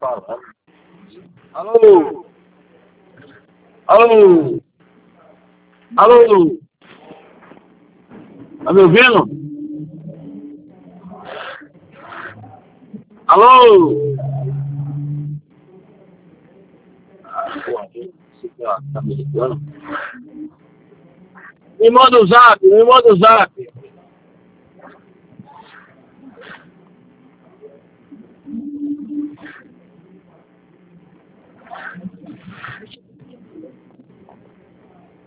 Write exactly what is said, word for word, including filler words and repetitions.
falando. Alô? Alô? Alô? Tá me ouvindo? Alô? Ah, porra, esse cara tá me ligando. Me manda o zap, me manda o zap.